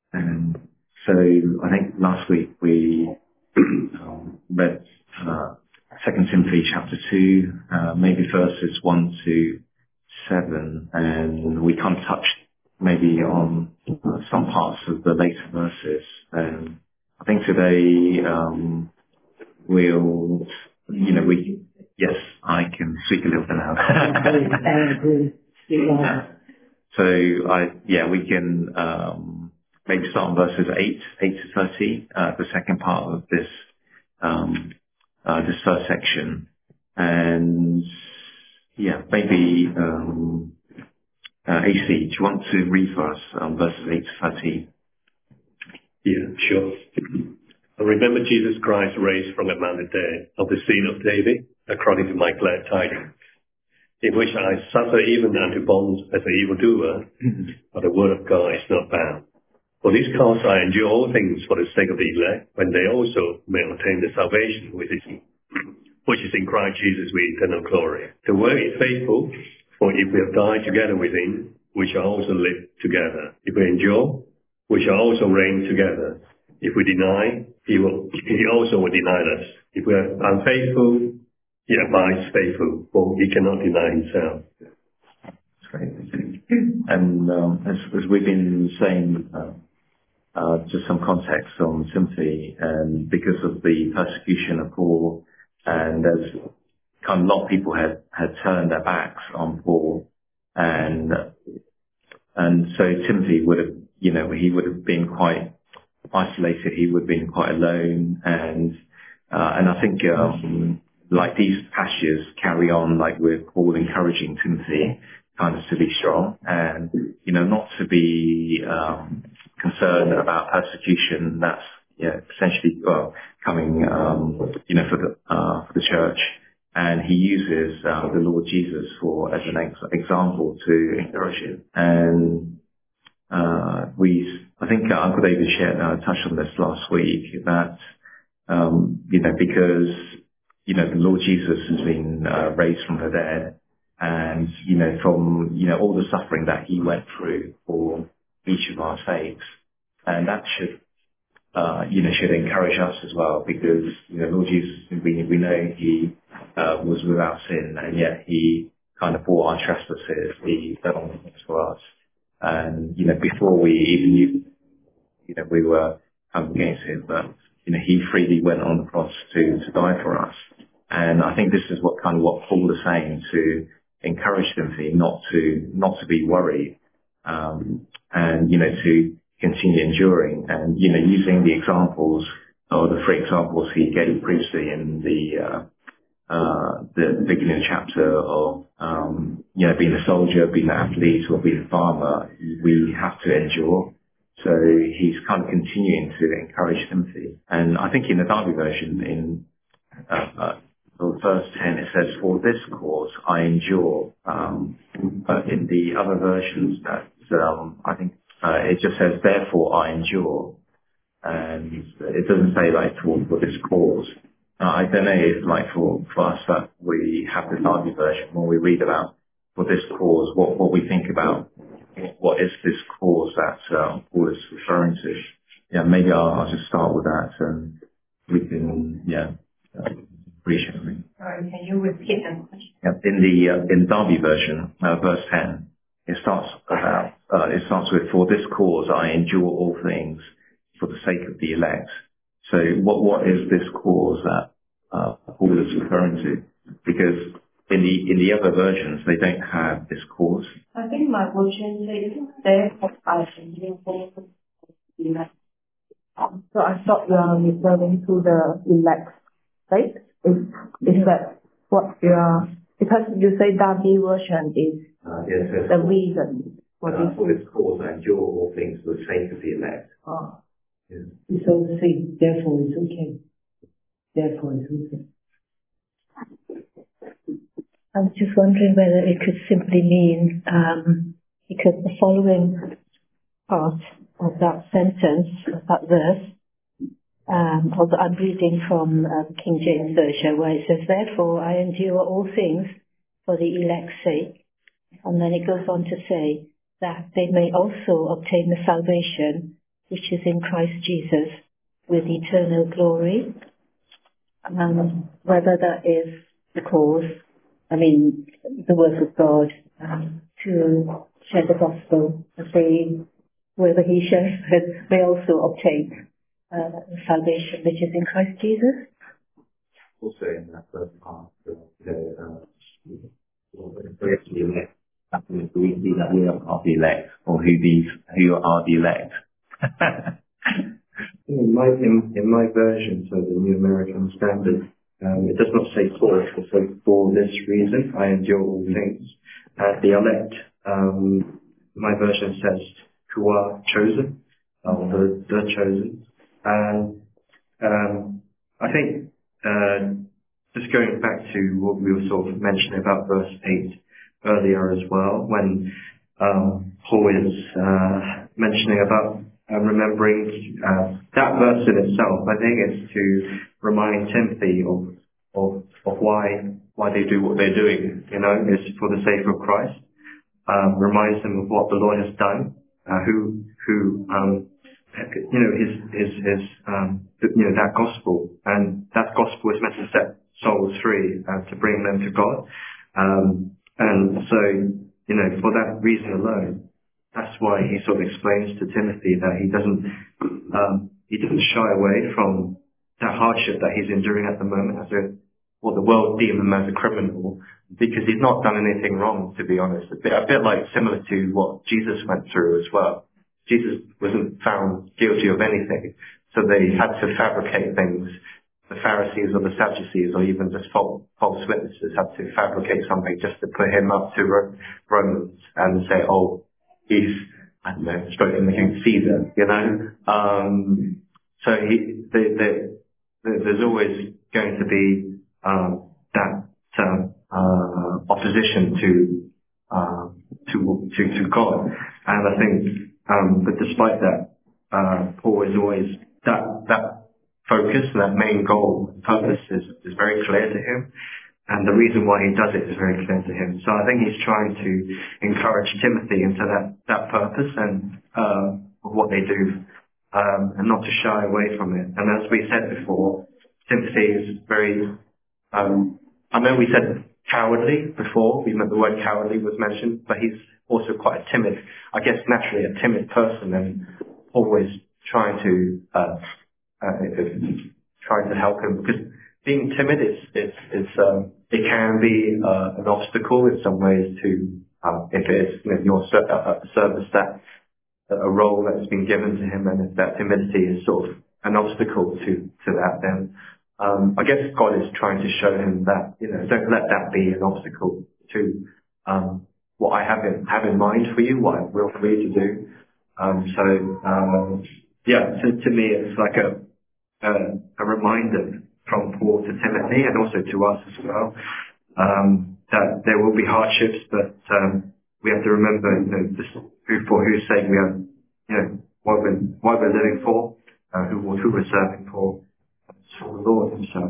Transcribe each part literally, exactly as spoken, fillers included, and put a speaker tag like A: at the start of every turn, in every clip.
A: And so I think last week we um, read uh, Second Timothy chapter two, uh, maybe verses one to seven, and we kind of touched maybe on uh, some parts of the later verses. And I think today um, we'll, you know, we yes, I can speak a little bit now. So I yeah, we can. Um, Maybe start on verses eight, eight to thirty, uh, the second part of this, um, uh, this first section. And yeah, maybe, um, uh, A C, do you want to read for us, um, verses eight to thirty?
B: Yeah, sure. Remember Jesus Christ raised from among the dead of the seed of David, according to my glad tidings, in which I suffer even unto bonds as an evildoer, but the word of God is not bound. For this cause I endure all things for the sake of the elect, when they also may obtain the salvation which is, which is in Christ Jesus with eternal glory. The word is faithful, for if we have died together with him, we shall also live together. If we endure, we shall also reign together. If we deny, he will, he also will deny us. If we are unfaithful, he abides faithful, for he cannot deny himself.
A: That's great. And um, as, as we've been saying, uh, Uh, just some context on Timothy, and because of the persecution of Paul, and as kind of a lot of people had, had turned their backs on Paul, and and so Timothy would have, you know, he would have been quite isolated. He would have been quite alone, and uh, and I think um, like these passages carry on, like with Paul encouraging Timothy kind of to be strong, and you know, not to be um, concerned about persecution that's, you know, essentially well, coming, um, you know, for the uh, for the church. And he uses uh, the Lord Jesus for as an ex- example to encourage him. And uh, we, I think uh, Uncle David shared, uh, touched on this last week, that um, you know, because you know the Lord Jesus has been uh, raised from the dead, and you know from you know all the suffering that he went through for each of our sakes, and that should uh, you know should encourage us as well, because you know Lord Jesus, we we know he uh, was without sin, and yet he kind of bore our trespasses. He fell on the cross for us, and you know before we even knew, you know we were coming against him, but you know he freely went on the cross to to die for us. And I think this is what kind of what Paul is saying, to encourage Timothy not to not to be worried, um, and you know to continue enduring, and you know using the examples or the three examples he gave previously in the uh, uh, the beginning chapter of um, you know being a soldier, being an athlete, or being a farmer. We have to endure. So he's kind of continuing to encourage Timothy, and I think in the Darby version in uh, uh, well, verse ten, it says, "For this cause I endure." Um, but in the other versions, that um, I think uh, it just says, "Therefore I endure," and it doesn't say like for, for this cause. Uh, I don't know if like for, for us that we have the Darby version, when we read about for this cause, what what we think about what is this cause that uh, Paul is referring to. Yeah, maybe I'll, I'll just start with that, and we can yeah. Uh, Appreciate.
C: Sorry, can you repeat that question?
A: Yep. In the uh, in Darby version, uh, verse ten, it starts about uh, it starts with, "For this cause I endure all things for the sake of the elect." So what what is this cause that uh, Paul is referring to? Because in the in the other versions they don't have this cause.
C: I think my version says, "Therefore I endure all things for the elect." So I thought you are referring to the elect, right? Is, is that what you are, because you say Darby version is
A: Uh, yes, yes,
C: the reason for
A: uh,
C: this.
A: for this cause I endure all things for the sake of the elect.
C: Oh.
A: Yes.
C: So say, therefore it's okay. Therefore it's okay.
D: I was just wondering whether it could simply mean, um, because the following part of that sentence, of that verse, um, although I'm reading from uh, King James Version, where it says, "Therefore I endure all things for the elect's sake." And then it goes on to say that they may also obtain the salvation which is in Christ Jesus, with eternal glory. Um, whether that is the cause, I mean, the work of God um, to share the gospel, as they, whoever he shares with, may also obtain uh, salvation which is in Christ Jesus.
A: Also in that first part, the, the, uh, we have to be elect. We see that we are the elect, or who these who are the elect.
E: In my in, in my version, so the New American Standard, um, it does not say for, it says for this reason I endure all things. Uh, the elect, um, my version says who are chosen, or the, the chosen. And um, I think uh, just going back to what we were sort of mentioning about verse eight earlier as well, when um, Paul is uh, mentioning about uh, remembering uh, that verse in itself, I think it's to remind Timothy of of, of why why they do what they're doing. You know, it's for the sake of Christ. Um, reminds them of what the Lord has done, uh, who who um, you know his his his um, you know that gospel, and that gospel is meant to set souls free and to bring them to God. Um, and so, you know, for that reason alone, that's why he sort of explains to Timothy that he doesn't, um, he doesn't shy away from that hardship that he's enduring at the moment as a, what the world deem him as a criminal, because he's not done anything wrong, to be honest. A bit, a bit like similar to what Jesus went through as well. Jesus wasn't found guilty of anything, so they had to fabricate things. The Pharisees or the Sadducees or even just false, false witnesses had to fabricate something just to put him up to Romans and say, oh, he's, I don't know, spoken against Caesar, you know. Um, so he, they, they, there's always going to be um, that uh, uh, opposition to, uh, to to to God, and I think, um, but despite that, uh, Paul is always that that. focus, that main goal and purpose is, is very clear to him, and the reason why he does it is very clear to him. So I think he's trying to encourage Timothy into that, that purpose and uh, of what they do, um, and not to shy away from it. And as we said before, Timothy is very, um, I know we said cowardly before, we meant the word cowardly was mentioned, but he's also quite a timid, I guess naturally a timid person, and always trying to uh, Uh, trying to help him, because being timid is it's it's um, it can be uh, an obstacle in some ways to uh, if it's you know, your ser- uh, service that a role that's been given to him, and if that timidity is sort of an obstacle to to that, then um, I guess God is trying to show him that you know don't let that be an obstacle to um, what I have in have in mind for you, what I will for you to do. Um, so um, yeah, to, to me it's like a Uh, a reminder from Paul to Timothy and also to us as well, um, that there will be hardships, but um, we have to remember, you know, this, who for whose sake we are, you know, what we're what we're living for, uh, who who we're serving for, for the Lord Himself.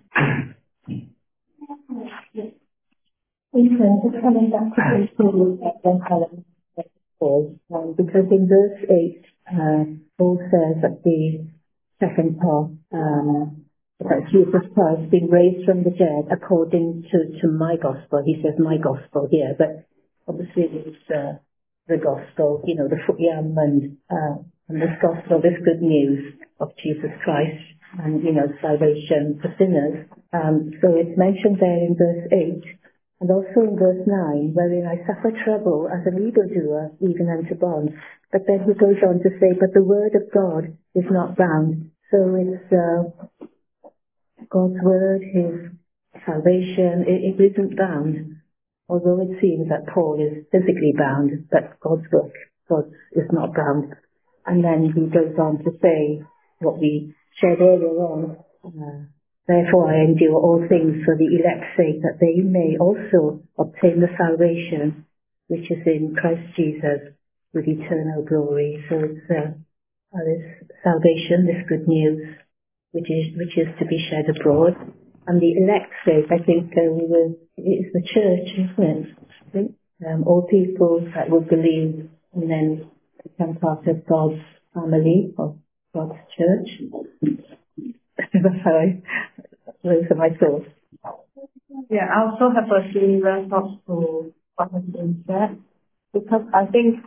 D: Ethan, just coming back to the story that Helen said, um, because in verse eight, uh, Paul says at the second part, um, that Jesus Christ being raised from the dead according to, to my gospel. He says my gospel here, but obviously it's uh, the gospel, you know, the Futyam and, uh, and this gospel, this good news of Jesus Christ and, you know, salvation for sinners. Um, so it's mentioned there in verse eight and also in verse nine, wherein I suffer trouble as an evildoer, even unto bonds. But then he goes on to say, but the word of God is not bound. So it's uh, God's word, his salvation, it, it isn't bound. Although it seems that Paul is physically bound, but God's work, God is not bound. And then he goes on to say what we shared earlier on, uh, therefore I endure all things for the elect's sake, that they may also obtain the salvation which is in Christ Jesus, with eternal glory. So it's uh, uh, this salvation, this good news, which is which is to be shared abroad. And the elect's sake, I think uh, we were, it's the church, isn't it? I think um, all people that will believe and then become part of God's family of God's church. That's how I, those are my thoughts.
C: Yeah, I also have a similar thought to what has been said, because I think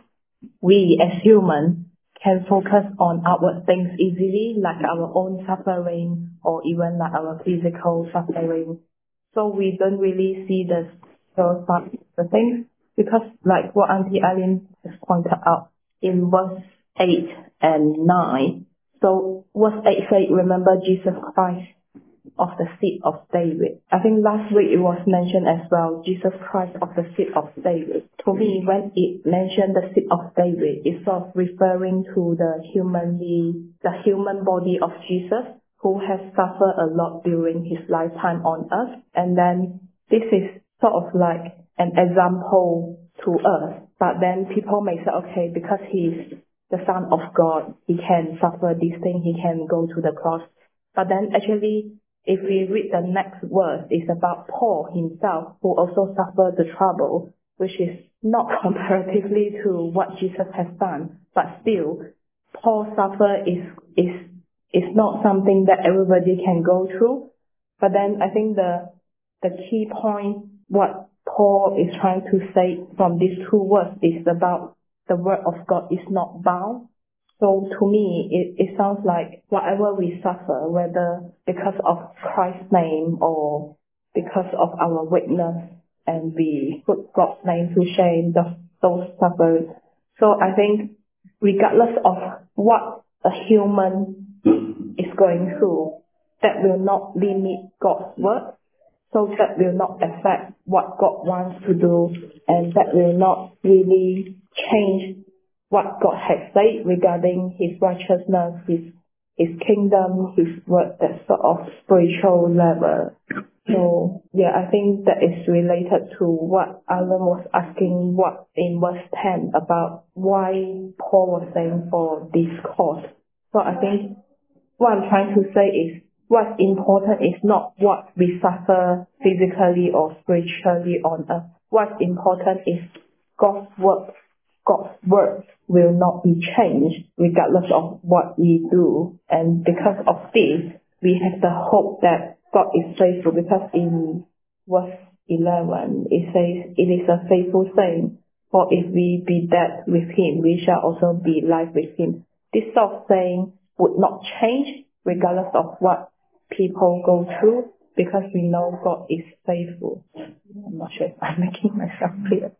C: we as humans can focus on outward things easily, like our own suffering or even like our physical suffering. So we don't really see the spiritual part of the things, because like what Auntie Eileen has pointed out in verse eight and nine. So verse eight says, remember Jesus Christ of the seed of David. I think last week it was mentioned as well, Jesus Christ of the seed of David. To me, when it mentioned the seed of David, it's sort of referring to the humanly, the human body of Jesus, who has suffered a lot during his lifetime on earth. And then this is sort of like an example to us. But then people may say, okay, because he's the Son of God, he can suffer these things, he can go to the cross. But then actually, if we read the next verse, it's about Paul himself, who also suffered the trouble, which is not comparatively to what Jesus has done. But still, Paul's suffer is, is, is not something that everybody can go through. But then I think the, the key point, what Paul is trying to say from these two words is about the word of God is not bound. So to me, it, it sounds like whatever we suffer, whether because of Christ's name or because of our weakness, and we put God's name to shame, the, those sufferers. So I think regardless of what a human is going through, that will not limit God's word. So that will not affect what God wants to do, and that will not really change what God has said regarding his righteousness, his his kingdom, his word, that sort of spiritual level. So yeah, I think that is related to what Alan was asking, what in verse ten about why Paul was saying for this cause. So I think what I'm trying to say is what's important is not what we suffer physically or spiritually on earth. What's important is God's word. God's word will not be changed regardless of what we do. And because of this, we have the hope that God is faithful, because in verse eleven, it says, it is a faithful saying, for if we be dead with him, we shall also be alive with him. This sort of saying would not change regardless of what people go through, because we know God is faithful. I'm not sure if I'm making myself clear.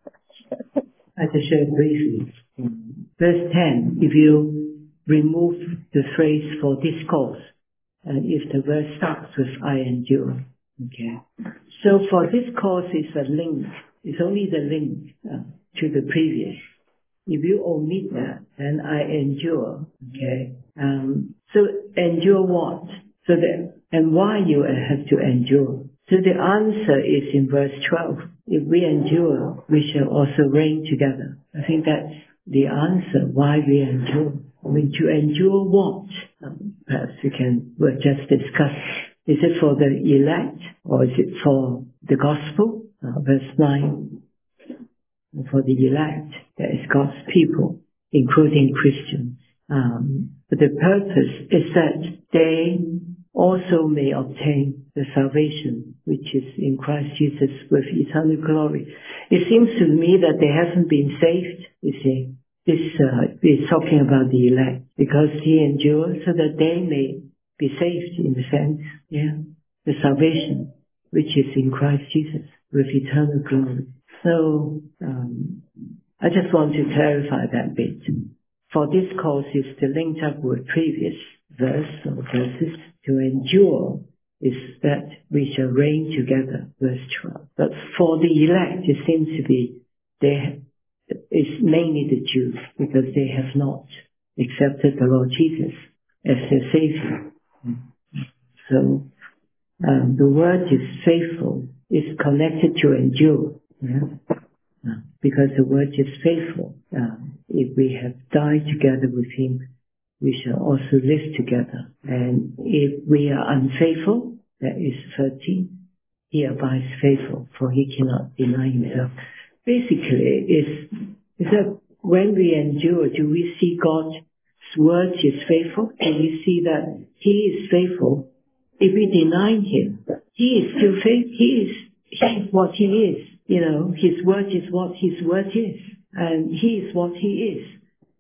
F: I just share briefly. Verse ten, if you remove the phrase for discourse, and if the verse starts with I endure, okay. So for discourse is a link, it's only the link uh, to the previous. If you omit that, then I endure, okay. Um, so endure what? So that, and why you have to endure? So the answer is in verse twelve. If we endure, we shall also reign together. I think that's the answer why we endure. I mean, to endure what? Um, perhaps we can we'll just discuss. Is it for the elect, or is it for the gospel? Uh, verse nine. For the elect, that is God's people, including Christians. Um, but the purpose is that they also may obtain the salvation which is in Christ Jesus with eternal glory. It seems to me that they haven't been saved, you see. This uh, is talking about the elect, because he endures so that they may be saved, in a sense, yeah. The salvation which is in Christ Jesus with eternal glory. So, um, I just want to clarify that bit. For this cause is to link up with previous verse or verses. To endure is that we shall reign together, verse twelve. But for the elect, it seems to be they, it's mainly the Jews, because they have not accepted the Lord Jesus as their Savior. So, um, the word is faithful, is connected to endure. Yeah? Uh, because the word is faithful. Uh, if we have died together with him, we shall also live together. And if we are unfaithful, that is thirteen, he abides faithful, for he cannot deny himself. Basically, is is that when we endure, do we see God word is faithful, and we see that he is faithful. If we deny him, he is still faithful. He is, he is what he is. You know, his word is what his word is, and he is what he is.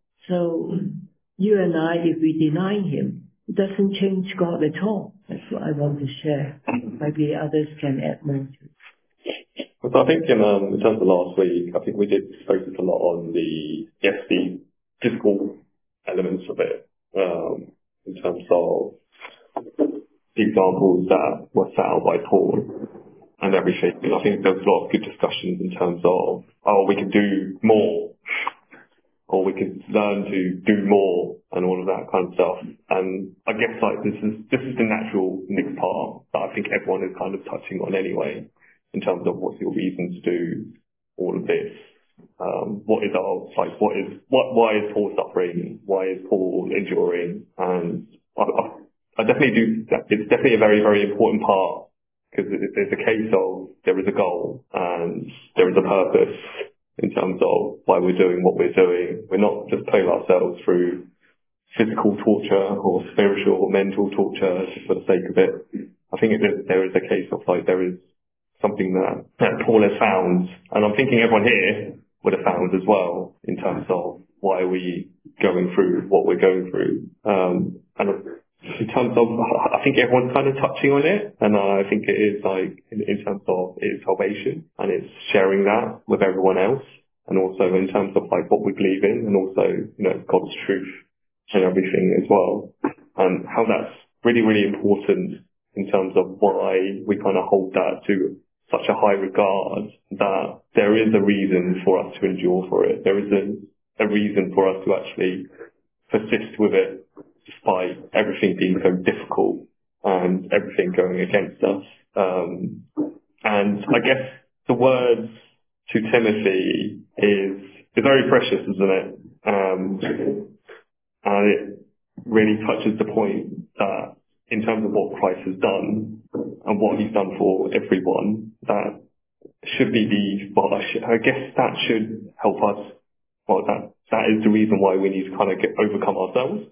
F: So you and I, if we deny him, it doesn't change God at all. That's what I want to share. Maybe others can add more to it.
G: So I think in, um, in terms of last week, I think we did focus a lot on the, yes, the physical elements of it, um, in terms of the examples that were set out by Paul and everything. And I think there was a lot of good discussions in terms of, oh, we can do more, or we could learn to do more and all of that kind of stuff. And I guess like this is this is the natural next part that I think everyone is kind of touching on anyway, in terms of what's your reason to do all of this. Um, what is our like what is what why is Paul suffering? Why is Paul enduring? And I, I, I definitely do. It's definitely a very very important part, because there's a case of there is a goal and there is a purpose in terms of why we're doing what we're doing. We're not just putting ourselves through physical torture or spiritual or mental torture just for the sake of it. I think it, there is a case of like there is something that, that Paul has found, and I'm thinking everyone here would have found as well, in terms of why are we going through what we're going through. Um, and in terms of, I think everyone's kind of touching on it, and I think it is like, in, in terms of it's salvation, and it's sharing that with everyone else, and also in terms of like what we believe in, and also, you know, God's truth and everything as well, and how that's really, really important in terms of why we kind of hold that to such a high regard, that there is a reason for us to endure for it. There is a, a reason for us to actually persist with it, despite everything being so difficult and everything going against us. Um, and I guess the words to Timothy is, is very precious, isn't it? Um, and it really touches the point that in terms of what Christ has done and what he's done for everyone, that should be the, well, I, should, I guess that should help us. Well, that, that is the reason why we need to kind of get, overcome ourselves.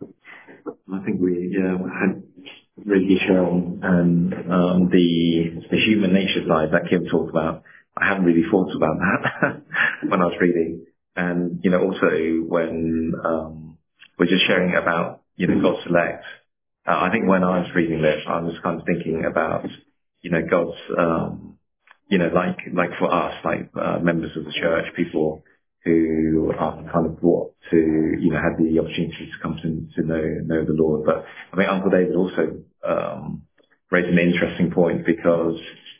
A: I think we yeah, had really shown um, um, the the human nature side that Kim talked about. I hadn't really thought about that when I was reading, and you know, also when um, we're just sharing about you know God's select. Uh, I think when I was reading this, I was kind of thinking about you know God's um, you know like like for us, like uh, members of the church, people who are kind of brought to, you know, had the opportunity to come to, to know, know the Lord. But I think Uncle David also, um, raised an interesting point, because,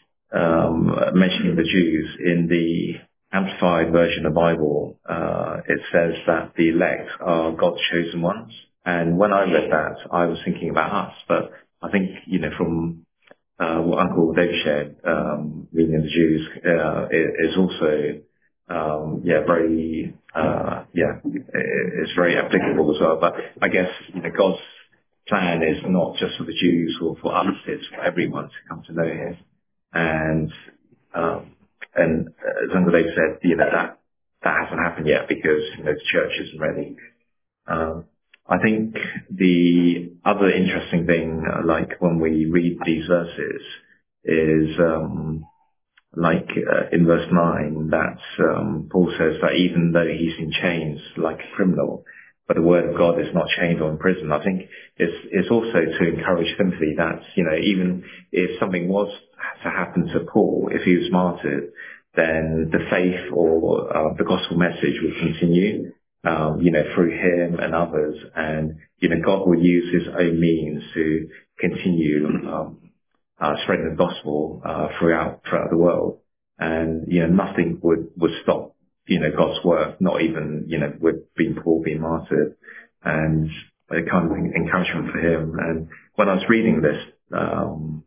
A: um, mentioning the Jews in the Amplified version of the Bible, uh, it says that the elect are God's chosen ones. And when I read that, I was thinking about us. But I think, you know, from, uh, what Uncle David shared, um, reading the Jews, uh, is also, Um, yeah, very, uh, yeah, it's very applicable as well. But I guess, you know, God's plan is not just for the Jews or for us, it's for everyone to come to know him. And, um, and as Uncle Dave said, you know, that, that hasn't happened yet because, you know, the church isn't ready. Um, I think the other interesting thing, uh, like when we read these verses is, um, like uh, in verse nine, that um, Paul says that even though he's in chains like a criminal, but the word of God is not chained or imprisoned. I think it's, it's also to encourage Timothy that, you know, even if something was to happen to Paul, if he was martyred, then the faith or uh, the gospel message will continue, um, you know, through him and others. And, you know, God will use his own means to continue um, Uh, spreading the gospel uh, throughout throughout the world, and you know nothing would would stop you know God's work, not even you know with being Paul being martyred, and a kind of encouragement for him. And when I was reading this um,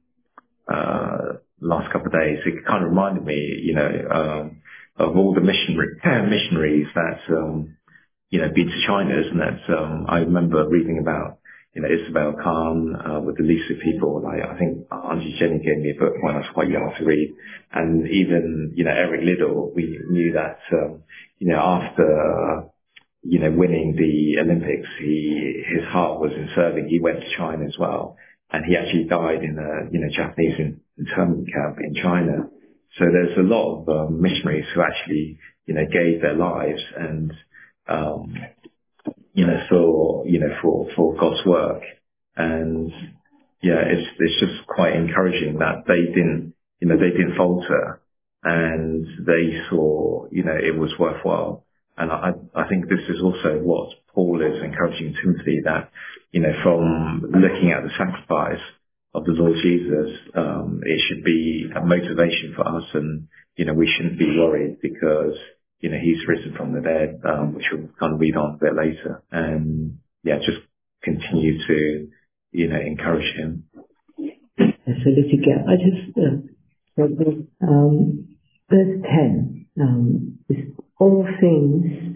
A: uh, last couple of days, it kind of reminded me, you know, um, of all the missionary missionaries that um, you know been to China, isn't it? Um, I remember reading about. You know, Isabel Khan, uh, with the Lisa people, like, I think Auntie Jenny gave me a book when I was quite young to read. And even, you know, Eric Liddell, we knew that, um, you know, after, you know, winning the Olympics, he, his heart was in serving. He went to China as well. And he actually died in a, you know, Japanese internment camp in China. So there's a lot of um, missionaries who actually, you know, gave their lives and, um, you know, for, you know, for, for God's work. And yeah, it's, it's just quite encouraging that they didn't, you know, they didn't falter and they saw, you know, it was worthwhile. And I, I think this is also what Paul is encouraging Timothy, that, you know, from looking at the sacrifice of the Lord Jesus, um, it should be a motivation for us, and, you know, we shouldn't be worried because, you know, he's risen from the dead, um, which we'll kind of read on a bit later. And yeah, just continue to, you know, encourage him.
F: So let's get, I just, uh, um, verse ten, um, is all things,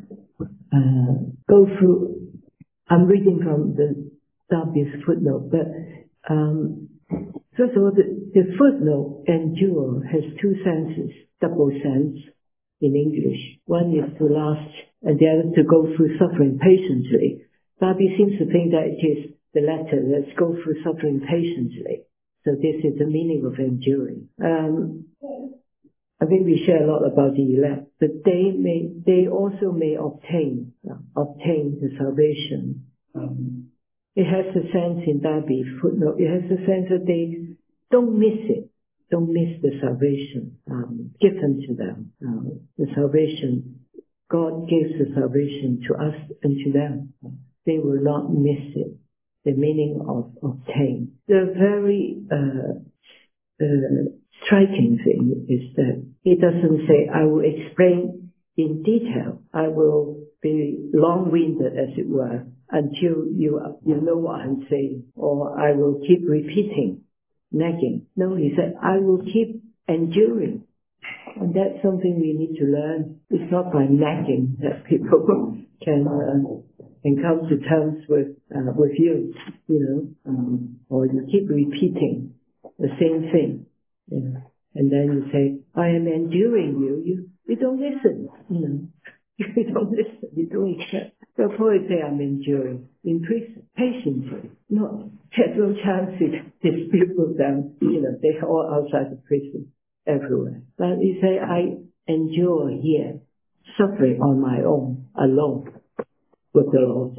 F: uh, go through, I'm reading from the Darby's footnote, but, um, first of all, the, the footnote endure has two senses, double sense in English. One is to last and the other to go through suffering patiently. Darby seems to think that it is the latter, let's go through suffering patiently. So this is the meaning of enduring. Um, I think we share a lot about the elect, but they may, they also may obtain, uh, obtain the salvation. Um, it has a sense in Darby footnote, it has a sense that they don't miss it, don't miss the salvation, um, given to them. Uh, the salvation, God gives the salvation to us and to them. They will not miss it. The meaning of obtain. The very, uh, uh, striking thing is that it doesn't say, I will explain in detail. I will be long-winded, as it were, until you, you know what I'm saying, or I will keep repeating, nagging. No, he said, I will keep enduring. And that's something we need to learn. It's not by nagging that people can, uh, can come to terms with, uh, with you, you know, um, or you keep repeating the same thing, you know, and then you say, I am enduring you, you, you don't listen, you know, you don't listen, you don't accept. So Paul say, I'm enduring, in prison, patiently, no, there's no chance to dispute with them, you know, they're all outside the prison, everywhere. But you say, I endure here, suffering on my own, alone, with the Lord.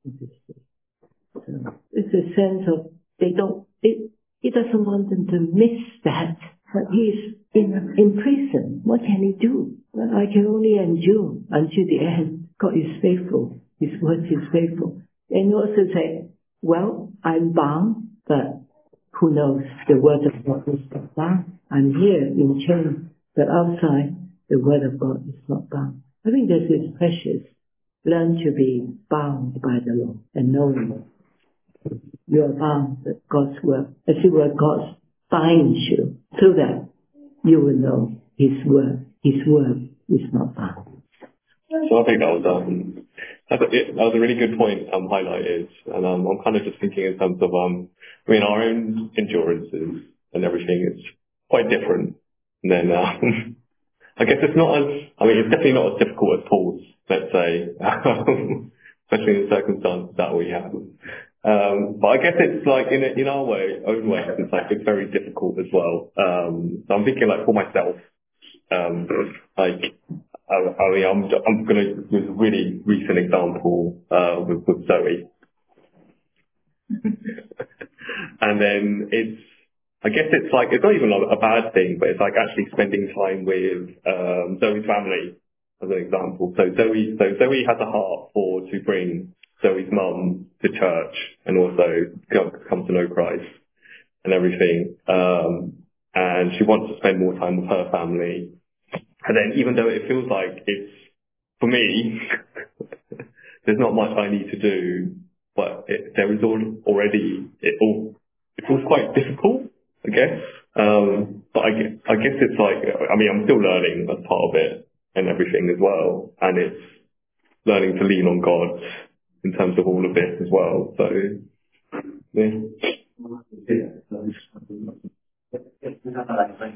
F: So it's a sense of, they don't, it, he doesn't want them to miss that. But he's in, in prison. What can he do? Well, I can only endure until the end. God is faithful. His word is faithful. And you also say, well, I'm bound, but who knows? The word of God is not bound. I'm here in chains, but outside, the word of God is not bound. I think this is precious. Learn to be bound by the law and knowing you are bound with God's word. As it were, God binds you so that you will know His word. His word is not bound.
G: So I think that was um, that was a really good point um, highlighted, and um, I'm kind of just thinking in terms of um, I mean our own endurances and everything. It's quite different. And then um, I guess it's not as I mean it's definitely not as difficult as Paul's, let's say, especially in the circumstances that we have. Um, but I guess it's like in a, in our way, own way, it's like it's very difficult as well. Um, so I'm thinking like for myself, um, like. I, I mean, I'm, I'm going to use a really recent example uh, with, with Zoe. And then it's, I guess it's like, it's not even a bad thing, but it's like actually spending time with um, Zoe's family, as an example. So Zoe, so Zoe has a heart for, to bring Zoe's mum to church and also come, come to know Christ and everything. Um, and she wants to spend more time with her family. And then even though it feels like it's, for me, there's not much I need to do, but it, there is all, already, it all, it feels quite difficult, I guess. Um, but I, gue- I guess it's like, I mean, I'm still learning as part of it and everything as well. And it's learning to lean on God in terms of all of this as well. So, yeah.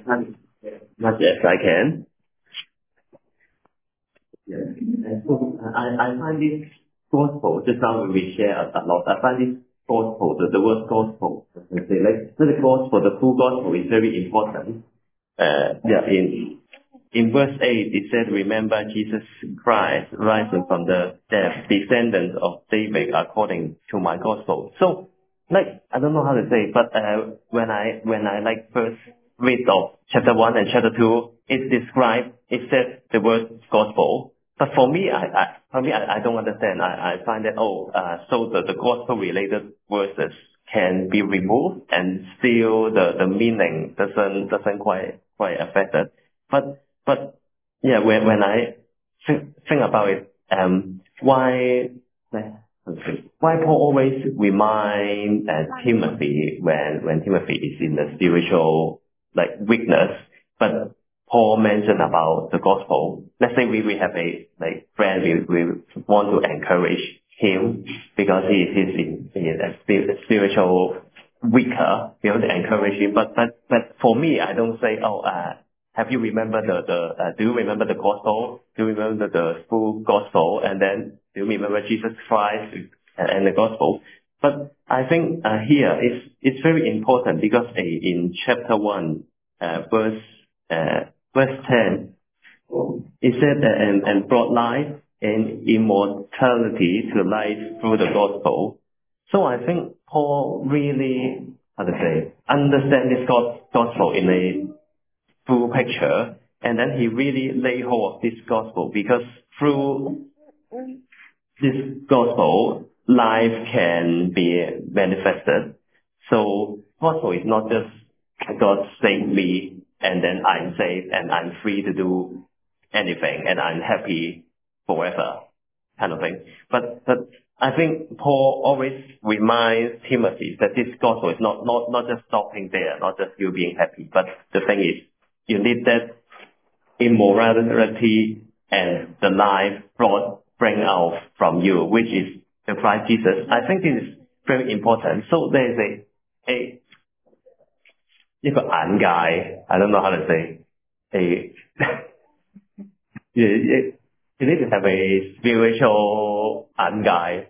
H: Yes, I can. I, I find this gospel, just now we share a, a lot, I find this gospel, the, the word gospel, let's say, like, so the gospel, the full gospel is very important. Uh, yeah, in, in verse eight, it said, remember Jesus Christ rising from the dead, descendants of David according to my gospel. So, like, I don't know how to say, but, uh, when I, when I like first read of chapter one and chapter two, it describes, it says the word gospel. But for me, I, I for me, I, I don't understand. I, I find that, oh, uh, so the, the gospel-related verses can be removed and still the, the meaning doesn't, doesn't quite, quite affect it. But, but, yeah, when, when I think, think about it, um, why, why Paul always remind uh, Timothy when, when Timothy is in the spiritual, like, weakness, but Paul mentioned about the gospel. Let's say we, we have a like friend, we, we want to encourage him because he is in, in a spiritual weaker. We want to encourage him. But but but for me, I don't say, oh, uh, have you remembered the the uh, do you remember the gospel? Do you remember the full gospel? And then do you remember Jesus Christ and, and the gospel? But I think uh, here it's it's very important because uh, in chapter one, uh, verse uh, verse ten, it said that and, and brought life and immortality to life through the gospel. So I think Paul really, how to say, understand this God, gospel in a full picture, and then he really lay hold of this gospel because through this gospel, life can be manifested. So gospel is not just God saved me and then I'm saved and I'm free to do anything and I'm happy forever kind of thing. But but I think Paul always reminds Timothy that this gospel is not, not, not just stopping there, not just you being happy, but the thing is you need that immorality and the life brought bring out from you, which is the Christ Jesus. I think this is very important. So there is a a 一個眼界, I don't know how to say, a you, you, you need to have a spiritual 眼界.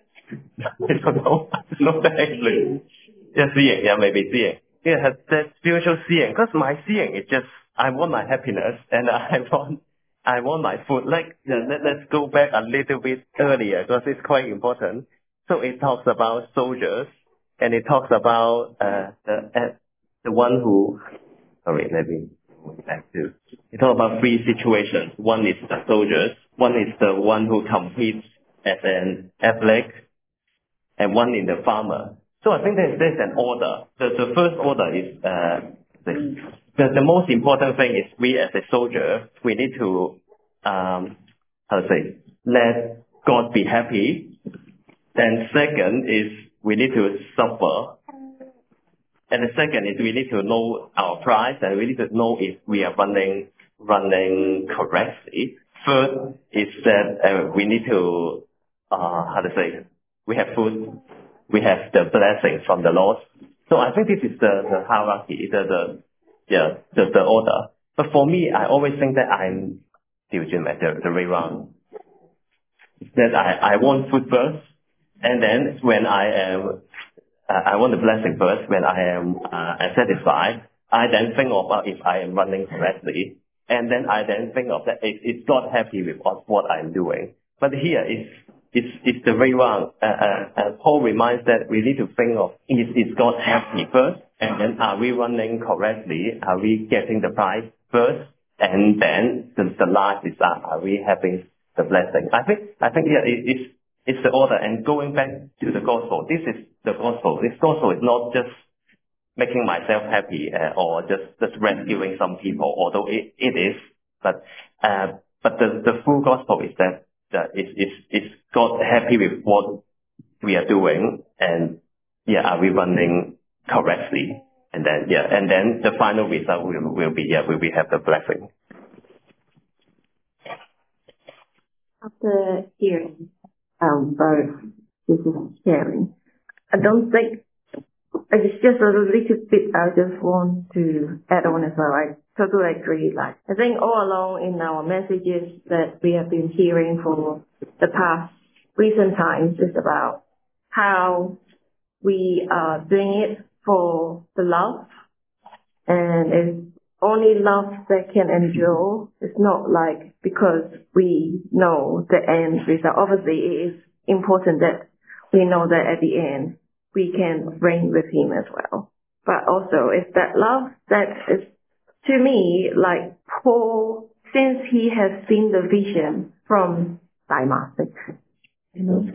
H: I don't know, I don't know that actually. Yeah, seeing, yeah, maybe seeing. Yeah, have that spiritual seeing. Because my seeing is just, I want my happiness and I want, I want my food. Like, yeah, let, let's go back a little bit earlier because it's quite important. So it talks about soldiers and it talks about uh, the uh, the one who, sorry, let me go back to, it talks about three situations. One is the soldiers, one is the one who competes as an athlete, and one in the farmer. So I think there's, there's an order. The, the first order is, uh, the, the, the most important thing is we as a soldier, we need to, um, how to say, let God be happy. Then second is we need to suffer. And the second is we need to know our price and we need to know if we are running, running correctly. Third is that uh, we need to, uh, how to say, we have food, we have the blessing from the Lord. So I think this is the, the hierarchy, the, the, yeah, the, the order. But for me, I always think that I'm the, the way around. That I, I want food first, and then when I am, uh, I want the blessing first, when I am uh, satisfied, I then think of uh, if I am running correctly, and then I then think of that is, is God happy with what I'm doing. But here it's, it's, it's the way around. Uh, uh, uh, Paul reminds that we need to think of is, is God happy first, and then are we running correctly? Are we getting the prize first? And then the, the last is uh, are we having the blessing? I think, I think yeah, it, it's, it's the order. And going back to the gospel, this is the gospel. This gospel is not just making myself happy uh, or just, just rescuing some people, although it, it is. But, uh, but the, the full gospel is that, that it's, it's, it's God happy with what we are doing, and yeah, are we running correctly? And then, yeah, and then the final result will, will be, yeah, will we have the blessing.
C: After hearing um, both this is sharing, I don't think, it's just a little bit, I just want to add on as well. I totally agree. Like, I think all along in our messages that we have been hearing for the past recent times is about how we are doing it for the love, and it's only love that can endure. It's not like because we know the end result. Obviously, it is important that we know that at the end we can reign with Him as well. But also, it's that love that is, to me, like Paul, since he has seen the vision from Thy Master, you know,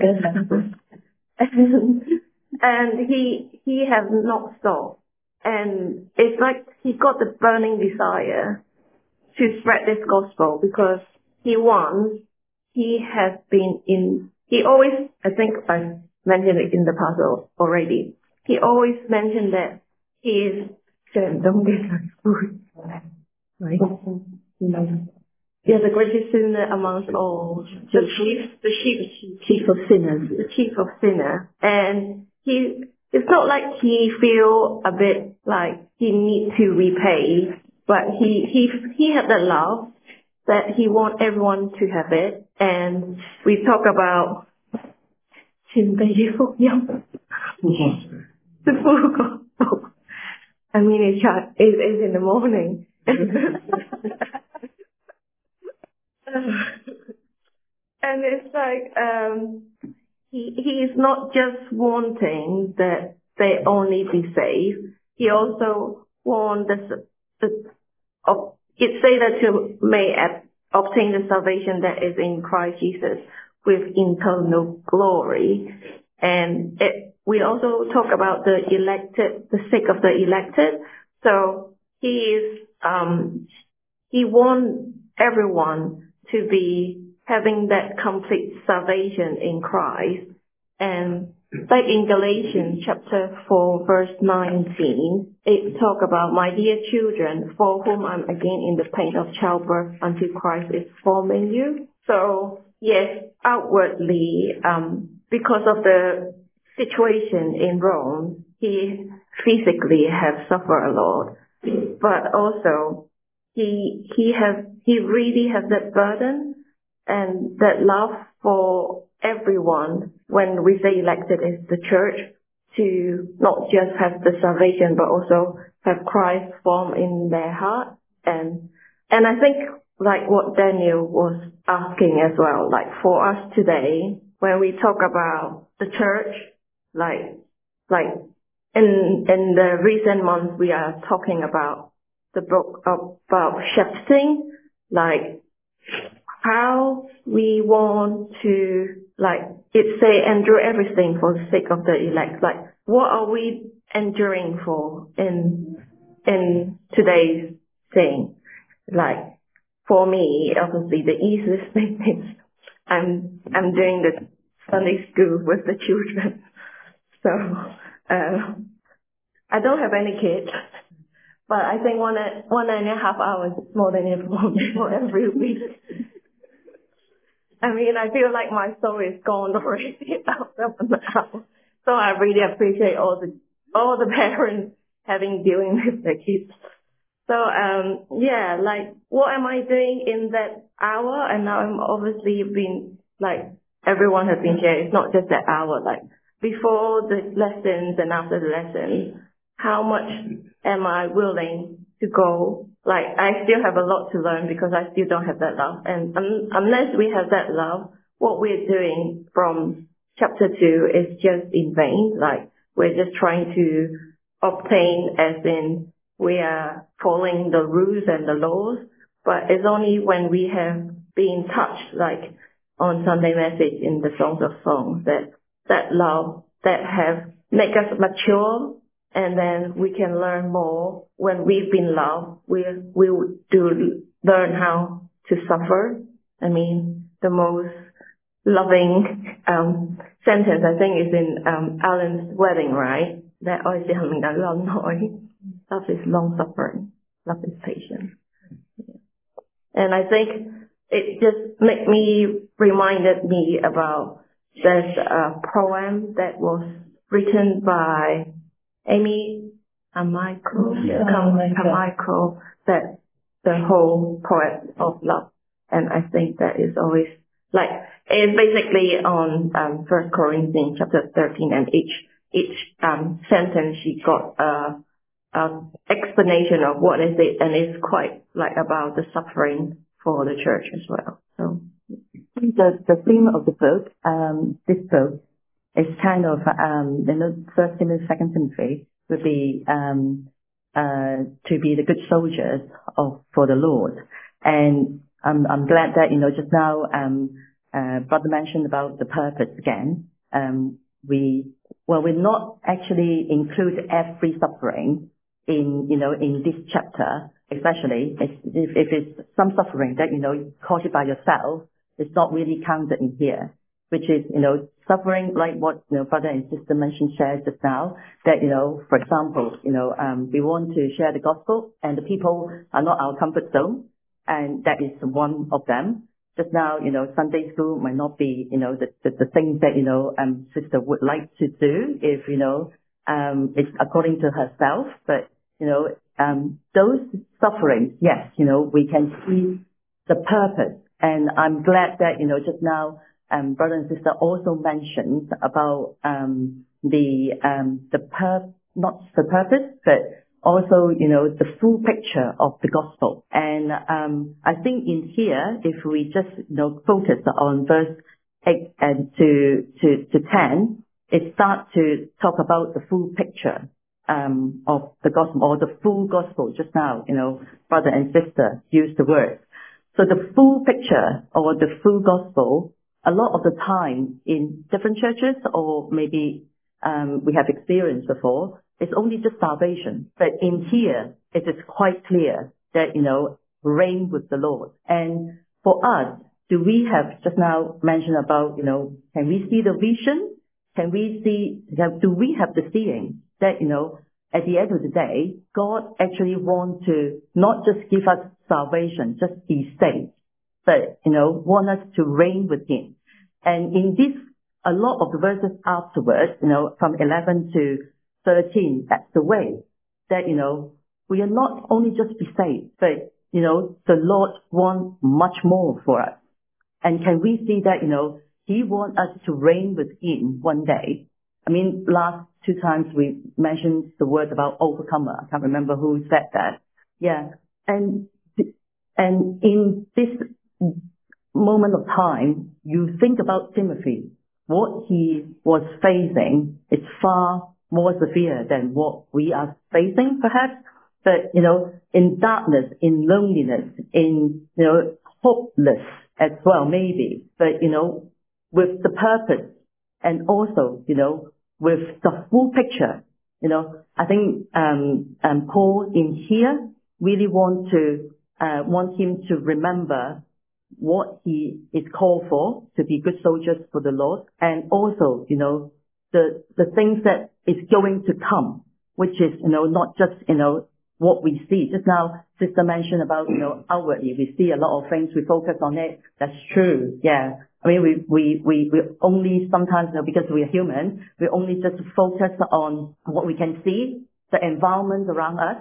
C: and, and he he has not stopped. And it's like he got the burning desire to spread this gospel because he wants, he has been in, he always, I think I mentioned it in the past already, he always mentioned that he is, don't get like food, right? He is the greatest sinner amongst all, the chief, the chief, chief of sinners, the chief of sinners. And he, it's not like he feel a bit like he need to repay, but he, he, he had that love that he want everyone to have it. And we talk about the full gospel. I mean, it's, it's, it's in the morning. And it's like, um, he, he is not just wanting that they only be saved. He also wants the, the, of, it say that you may obtain the salvation that is in Christ Jesus with eternal glory. And it, we also talk about the elected, the sake of the elected. So he is, um, he wants everyone to be having that complete salvation in Christ. And like in Galatians chapter four verse nineteen, it talk about, my dear children, for whom I'm again in the pain of childbirth until Christ is forming you. So yes, outwardly, um, because of the situation in Rome, he physically has suffered a lot, but also he, he has, he really has that burden and that love for everyone. When we say elected, is the church, to not just have the salvation, but also have Christ formed in their heart. And, and I think like what Daniel was asking as well, like for us today, when we talk about the church, like, like in, in the recent months, we are talking about the book about shepherding, like how we want to, like, it say endure everything for the sake of the elect. Like, what are we enduring for in, in today's thing? Like, for me, obviously the easiest thing is I'm, I'm doing the Sunday school with the children. So, uh, I don't have any kids, but I think one, one and a half hours is more than enough for every week. I mean, I feel like my soul is gone already after an hour. So I really appreciate all the, all the parents having dealing with their kids. So, um, yeah, like, what am I doing in that hour? And now I'm obviously been, like, everyone has been sharing. It's not just that hour, like, before the lessons and after the lessons, how much am I willing to go? Like, I still have a lot to learn because I still don't have that love. And um, unless we have that love, what we're doing from chapter two is just in vain. Like, we're just trying to obtain, as in we are following the rules and the laws. But it's only when we have been touched, like on Sunday message in the Songs of Songs, that that love that have make us mature. And then we can learn more. When we've been loved, we we do learn how to suffer. I mean, the most loving um, sentence I think is in um, Alan's wedding, right? That I say something that love love is long suffering, love is patient. And I think it just made me reminded me about this uh, poem that was written by Amy Carmichael,
D: Yeah.
C: Carmichael, that the whole point of love. And I think that is always like, it's basically on um, First Corinthians chapter thirteen, and each each um, sentence she got a, a explanation of what is it, and it's quite like about the suffering for the church as well. So
D: the the theme of the book, um, this book, is kind of um, you know, First Timothy, Second Timothy would be um, uh, to be the good soldiers of for the Lord. And I'm I'm glad that, you know, just now um, uh, brother mentioned about the purpose again. Um, we well, we're not actually include every suffering in, you know, in this chapter, especially if, if, if it's some suffering that, you know, caused it by yourself, it's not really counted in here, which is, you know, suffering like what, you know, brother and sister mentioned, shared just now, that, you know, for example, you know, um, we want to share the gospel and the people are not our comfort zone, and that is one of them. Just now, you know, Sunday school might not be, you know, the, the, the things that, you know, um, sister would like to do if, you know, um, it's according to herself, but, you know, um, those sufferings, yes, you know, we can see the purpose. And I'm glad that, you know, just now, um, brother and sister also mentioned about, um, the, um, the pur, not the purpose, but also, you know, the full picture of the gospel. And, um, I think in here, if we just, you know, focus on verse eight and to, to, to ten, it starts to talk about the full picture, um, of the gospel, or the full gospel. Just now, you know, brother and sister used the word. So the full picture or the full gospel, a lot of the time in different churches, or maybe um, we have experienced before, it's only just salvation. But in here, it is quite clear that, you know, reign with the Lord. And for us, do we have just now mentioned about, you know, can we see the vision? Can we see, do we have the seeing that, you know, at the end of the day, God actually wants to not just give us salvation, just be saved, but, you know, want us to reign with Him. And in this, a lot of the verses afterwards, you know, from eleven to thirteen, that's the way that, you know, we are not only just be saved, but, you know, the Lord wants much more for us. And can we see that, you know, He wants us to reign with Him one day? I mean, last two times we mentioned the word about overcomer. I can't remember who said that. Yeah. And, and in this moment of time, you think about Timothy. What he was facing is far more severe than what we are facing, perhaps. But, you know, in darkness, in loneliness, in, you know, hopeless as well, maybe. But, you know, with the purpose and also, you know, with the full picture, you know, I think, um, um, Paul in here really want to, uh, want him to remember what he is called for, to be good soldiers for the Lord, and also, you know, the, the things that is going to come, which is, you know, not just, you know, what we see. Just now, sister mentioned about, you know, outwardly, we see a lot of things, we focus on it. That's true. Yeah. I mean, we, we, we, we only sometimes, you know, because we are human, we only just focus on what we can see, the environment around us,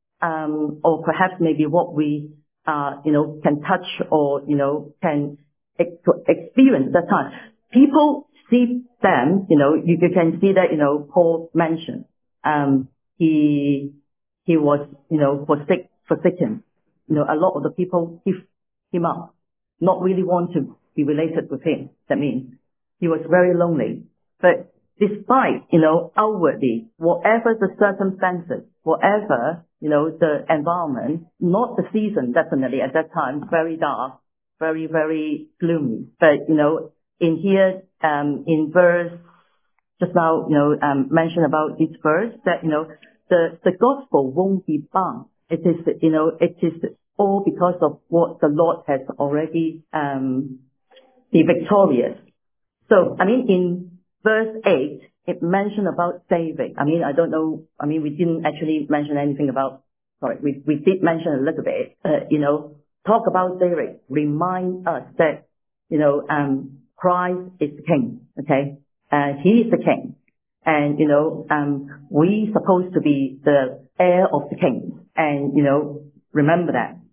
D: um, or perhaps maybe what we, uh, you know, can touch or, you know, can ex- experience that time. People see them, you know, you, you can see that, you know, Paul mentioned, um, he, he was, you know, forsake, forsaken. You know, a lot of the people give him up, not really want to be related with him. That means he was very lonely. But despite, you know, outwardly, whatever the circumstances, whatever, you know, the environment, not the season, definitely at that time, very dark, very, very gloomy. But, you know, in here, um, in verse, just now, you know, um, mentioned about this verse that, you know, the, the gospel won't be bound. It is, you know, it is all because of what the Lord has already, um, be victorious. So, I mean, in verse eight, it mentioned about saving. I mean, I don't know, I mean, we didn't actually mention anything about, sorry, we, we did mention a little bit, uh, you know, talk about saving, remind us that, you know, um, Christ is the King, okay? Uh, He is the King. And, you know, um, we supposed to be the heir of the King. And, you know, remember that.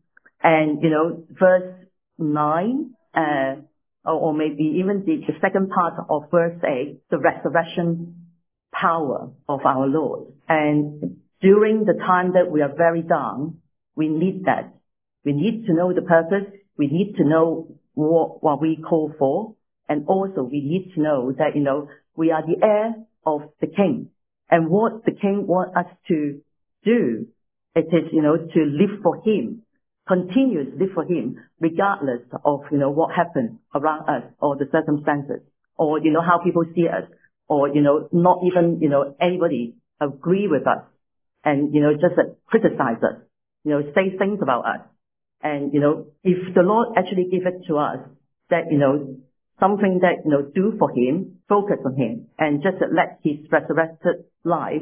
C: And, you know, verse nine, uh, or, or maybe even the, the second part of verse eight, the resurrection power of our Lord. And during the time that we are very down, we need that. We need to know the purpose. We need to know what, what we call for. And also we need to know that, you know, we are the heir of the King. And what the King wants us to do, it is, you know, to live for Him, continue to live for Him, regardless of, you know, what happens around us or the circumstances or, you know, how people see us or, you know, not even, you know, anybody agree with us and, you know, just uh, criticize us, you know, say things about us. And, you know, if the Lord actually give it to us, that, you know, something that, you know, do for Him, focus on Him, and just let His resurrected life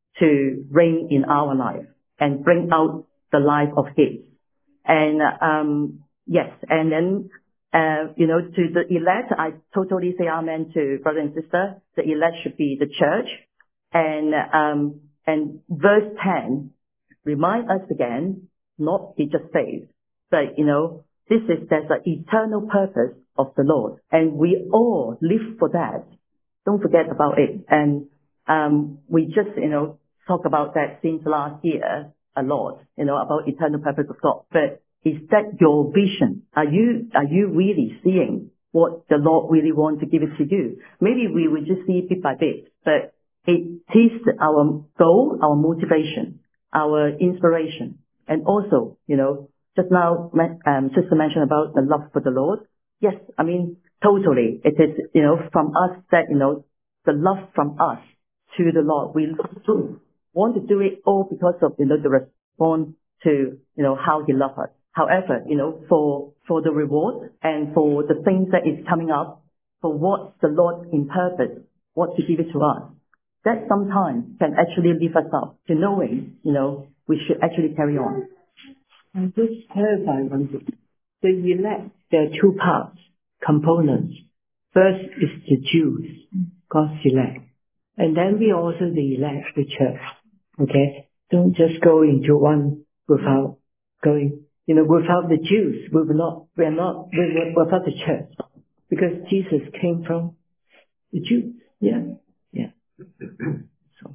C: to reign in our life and bring out the life of His. And, um, yes, and then, uh, you know, to the elect, I totally say amen to brother and sister. The elect should be the church. And, um, and verse ten, remind us again, not be just saved, but, you know, this is, there's an eternal purpose of the Lord. And we all live for that. Don't forget about it. And, um, we just, you know, talk about that since last year a lot, you know, about eternal purpose of God. But is that your vision? Are you, are you really seeing what the Lord really wants to give it to you? Maybe we will just see bit by bit, but it is our goal, our motivation, our inspiration. And also, you know, just now, um, Sister mentioned about the love for the Lord. Yes, I mean, totally. It is, you know, from us that, you know, the love from us to the Lord. We want to do it all because of, you know, the response to, you know, how He loves us. However, you know, for, for the reward and for the things that is coming up, for what the Lord in purpose, what to give it to us, that sometimes can actually lift us up to knowing, you know, we should actually carry on.
F: And just clarify one thing. The elect, there are two parts, components. First is the Jews, God's elect. And then we also the elect, the church. Okay? Don't just go into one without going, you know, without the Jews, we will not, we are not, we will, without the church. Because Jesus came from the Jews. Yeah. Yeah. So.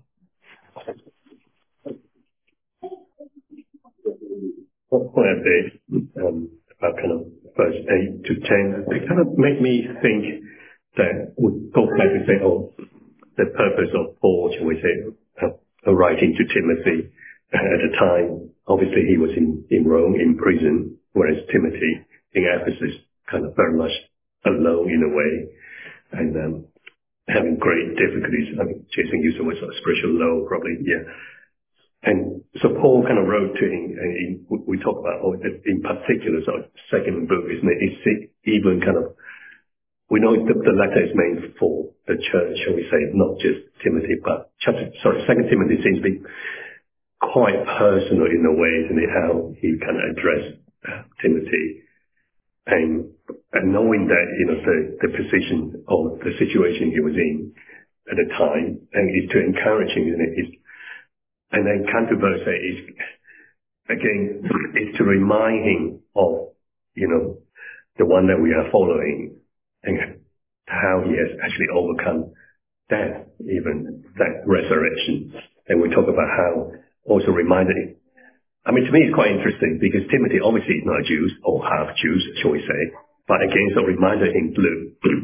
B: What I say um, about kind of verse eight to ten, it kind of made me think that we go back to say, oh, the purpose of Paul, shall we say, uh, writing to Timothy uh, at the time, obviously he was in, in Rome, in prison, whereas Timothy in Ephesus, kind of very much alone in a way, and um, having great difficulties. I mean, Jason used the word sort of spiritual low, probably, yeah. And so Paul kind of wrote to him, and he, we talk about, oh, in particular, sort of second book, isn't it? It's even kind of, we know the, the letter is meant for the church, shall we say, not just Timothy, but chapter, sorry, Second Timothy seems to be quite personal in a way, isn't it? How he kind of addressed uh, Timothy, and and knowing that, you know, the the position or the situation he was in at the time, and is to encourage him, isn't it? It's, and then come to verse eight is, again, is to remind him of, you know, the one that we are following and how he has actually overcome death, even that resurrection. And we talk about how also reminded him. I mean, to me, it's quite interesting because Timothy obviously is not a Jew or half Jews, shall we say. But again, so reminded him, look,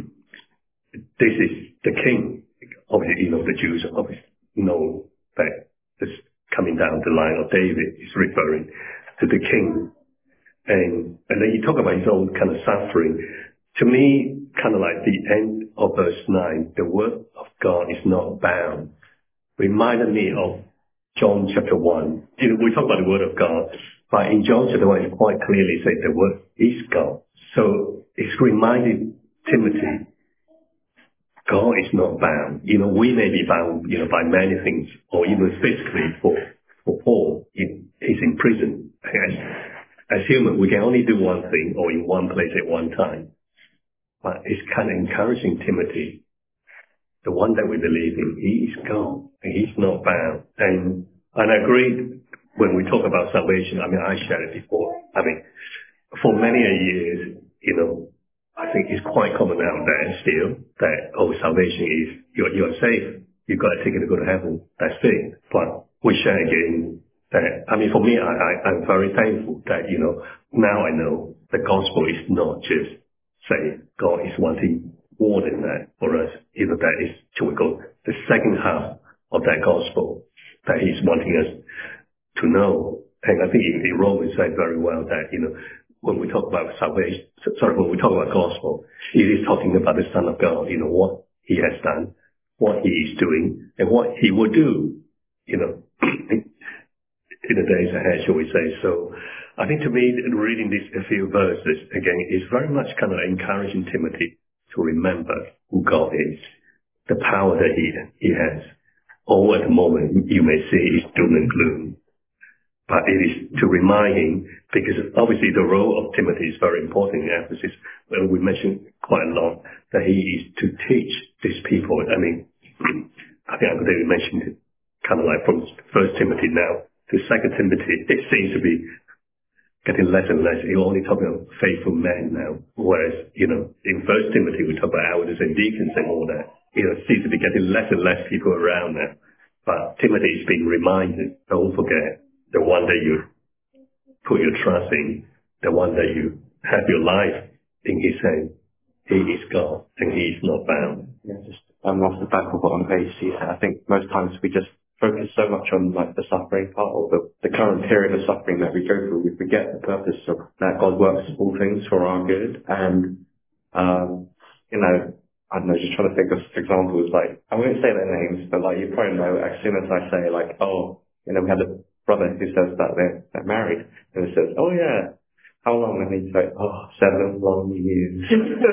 B: this is the king. Obviously, you know, the Jews obviously know that this coming down the line of David is referring to the king. And, and then you talk about his own kind of suffering. To me, kind of like the end of verse nine, the word of God is not bound. Reminded me of John chapter one. You know, we talk about the word of God, but in John chapter one, it quite clearly says the word is God. So it's reminding Timothy, God is not bound. You know, we may be bound, you know, by many things, or even physically for, for Paul, he, he's in prison. As, as human, we can only do one thing or in one place at one time. But it's kind of encouraging Timothy, the one that we believe in, he is God, and he's not bound. And, and I agree, when we talk about salvation, I mean, I shared it before. I mean, for many years, you know, I think it's quite common out there still that, oh, salvation is you're, you're safe. You've got a ticket to go to heaven. That's it. But we share again that, I mean, for me, I, I, I'm very thankful that, you know, now I know the gospel is not just say God is wanting more than that for us. You know, that is, shall we go, the second half of that gospel that he's wanting us to know. And I think in, in Romans said very well that, you know, when we talk about salvation, sorry, when we talk about gospel, it is talking about the Son of God, you know, what he has done, what he is doing, and what he will do, you know, in the days ahead, shall we say. So I think to me, reading these a few verses, again, is very much kind of encouraging Timothy to remember who God is, the power that he, he has. All at the moment, you may see is doom and gloom. But it is to remind him, because obviously the role of Timothy is very important in Ephesus. Well, we mentioned quite a lot that he is to teach these people. I mean, I think Uncle David mentioned it kind of like from First Timothy now to Second Timothy. It seems to be getting less and less. You're only talking about faithful men now. Whereas, you know, in First Timothy we talk about elders and deacons and all that. You know, it seems to be getting less and less people around now. But Timothy is being reminded, don't forget, the one that you put your trust in, the one that you have your life in his hand. He is God and he is not bound.
E: Yeah, just um, off the back of what on page C said, I think most times we just focus so much on like the suffering part or the, the current period of suffering that we go through, we forget the purpose of that God works all things for our good. And, um, you know, I don't know, just trying to think of examples, like, I won't say their names, but like, you probably know as soon as I say like, oh, you know, we had a brother who says that they're, they're married, and he says, oh yeah, how long? And he's like, oh, seven long years.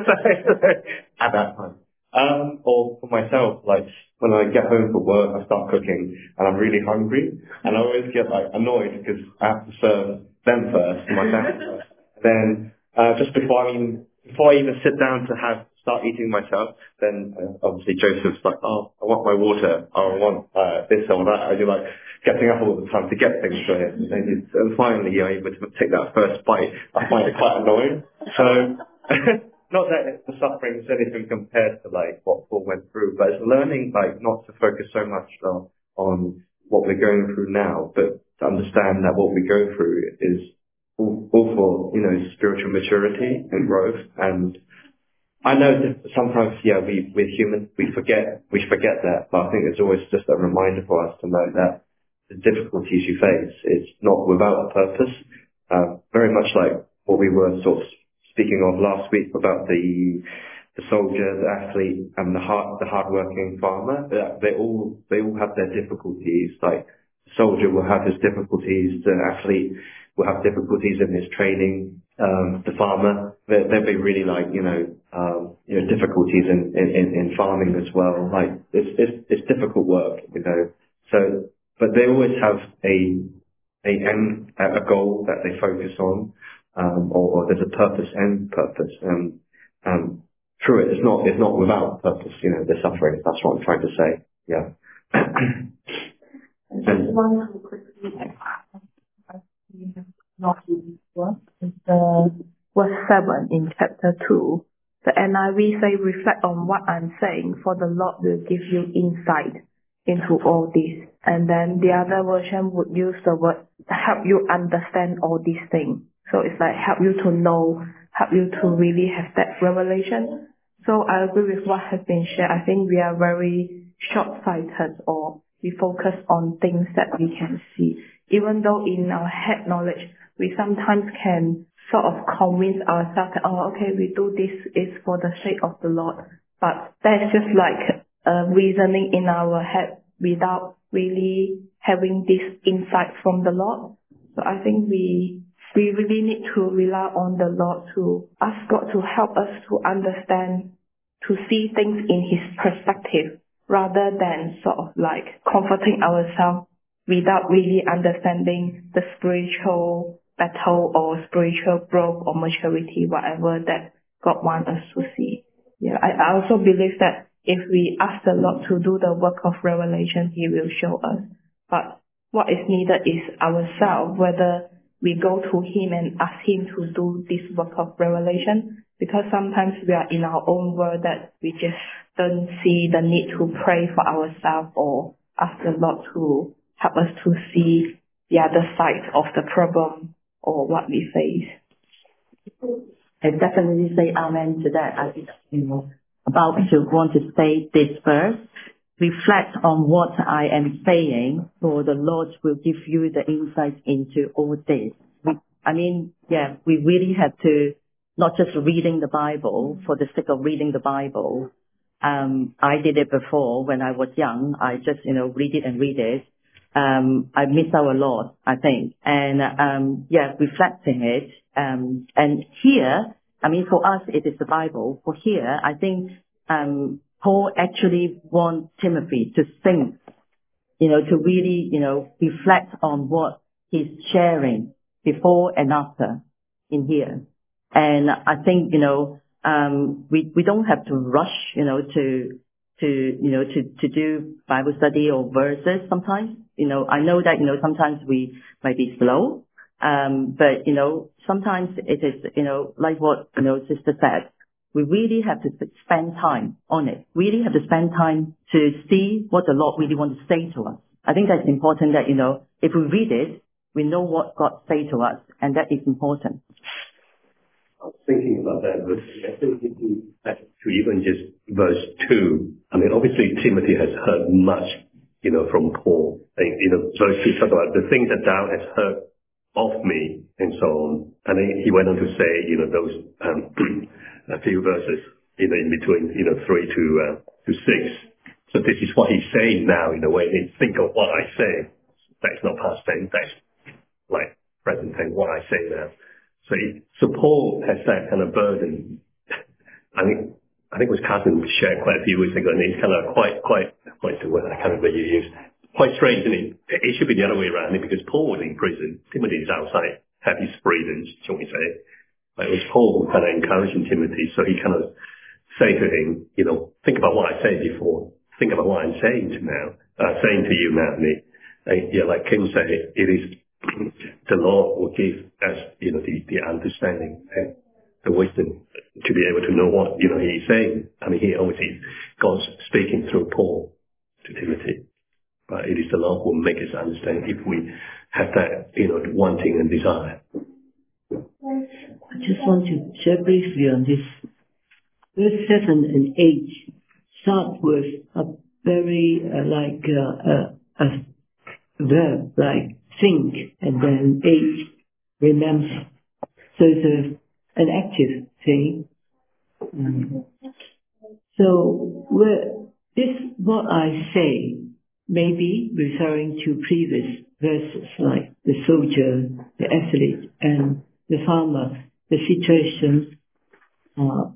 E: At that time. Um, or for myself, like, when I get home from work, I start cooking, and I'm really hungry, and I always get like annoyed because I have to serve them first, my family first. Then, uh, just before I mean, before I even sit down to have, start eating myself, then uh, obviously Joseph's like, oh, I want my water, oh, I want uh, this or that, and you're like getting up all the time to get things for him. And, then it's, and finally you're able to take that first bite. I find it quite annoying. So, not that the suffering is anything compared to like what Paul went through, but it's learning like not to focus so much on, on what we're going through now, but to understand that what we go through is all, all for, you know, spiritual maturity and growth. And I know that sometimes, yeah, we, we're human, we forget, we forget that, but I think it's always just a reminder for us to know that the difficulties you face is not without a purpose. Uh, very much like what we were sort of speaking of last week about the, the soldier, the athlete, and the hard, the hardworking farmer. They all, they all have their difficulties. Like, the soldier will have his difficulties, the athlete will have difficulties in his training. Um, the farmer, there, there'll be really like, you know, um, you know, difficulties in, in, in farming as well. Like, it's, it's, it's difficult work, you know. So, but they always have a, a end, a goal that they focus on, um, or, or there's a purpose and purpose. Um, um, through it, it's not, it's not without purpose, you know, the suffering. That's what I'm trying to say. Yeah.
C: Just one quickly add, we have not used one, is the verse seven in chapter two. The N I V say, reflect on what I'm saying, for the Lord will give you insight into all this. And then the other version would use the word, help you understand all these things. So it's like help you to know, help you to really have that revelation. So I agree with what has been shared. I think we are very short-sighted, or we focus on things that we can see. Even though in our head knowledge, we sometimes can sort of convince ourselves that, oh, okay, we do this is for the sake of the Lord. But that's just like uh, reasoning in our head without really having this insight from the Lord. So I think we we really need to rely on the Lord to ask God to help us to understand, to see things in His perspective, rather than sort of like comforting ourselves without really understanding the spiritual battle or spiritual growth or maturity, whatever that God wants us to see. Yeah, I, I also believe that if we ask the Lord to do the work of revelation, He will show us. But what is needed is ourselves, whether we go to Him and ask Him to do this work of revelation, because sometimes we are in our own world that we just don't see the need to pray for ourselves or ask the Lord to help us to see the other side of the problem or what we face.
I: I definitely say amen to that. I think, you know, about to want to say this verse. Reflect on what I am saying, for the Lord will give you the insight into all this. We, I mean, yeah, we really have to, not just reading the Bible for the sake of reading the Bible. Um, I did it before when I was young. I just, you know, read it and read it. Um, I miss out a lot, I think. And, um, yeah, reflecting it. Um, and here, I mean, for us, it is the Bible. For here, I think, um, Paul actually wants Timothy to think, you know, to really, you know, reflect on what he's sharing before and after in here. And I think, you know, um, we, we don't have to rush, you know, to, to, you know, to, to do Bible study or verses sometimes. You know, I know that, you know, sometimes we might be slow. Um, but, you know, sometimes it is, you know, like what, you know, Sister said, we really have to spend time on it. Really have to spend time to see what the Lord really wants to say to us. I think that's important that, you know, if we read it, we know what God say to us, and that is important.
B: I was thinking about that, but I think to even just verse two, I mean, obviously Timothy has heard much, you know, from Paul. And, you know, verse two talk about the things that thou hast heard of me and so on. And then he went on to say, you know, those um, a few verses, you know, in between, you know, three to uh, to six. So this is what he's saying now, in a way. And think of what I say. That's not past tense. That's like present tense. What I say now. So, he, so Paul has that kind of burden. I think I think it was Carson shared quite a few weeks ago, and he's kind of quite quite quite the word I can't remember you used. Quite strange, isn't it? It should be the other way around, because Paul was in prison, Timothy is outside, had his freedom, shall we say. But it was Paul who kind of encouraging Timothy, so he kind of say to him, you know, think about what I said before, think about what I'm saying to now, uh, saying to you now, Nick. Uh, yeah, like Kim said, it, it is the Lord will give us, you know, the, the understanding and the wisdom to be able to know what, you know, he's saying. I mean, he obviously, God's speaking through Paul to Timothy. But it is the Lord who will make us understand if we have that, you know, wanting and desire.
F: I just want to share briefly on this. Verse seven and eight start with a very uh, like uh, uh, a verb, like think, and then eight, remember. So it's a, an active thing. Um, so where, this, what I say, may be referring to previous verses like the soldier, the athlete, and the farmer, the situation, uh,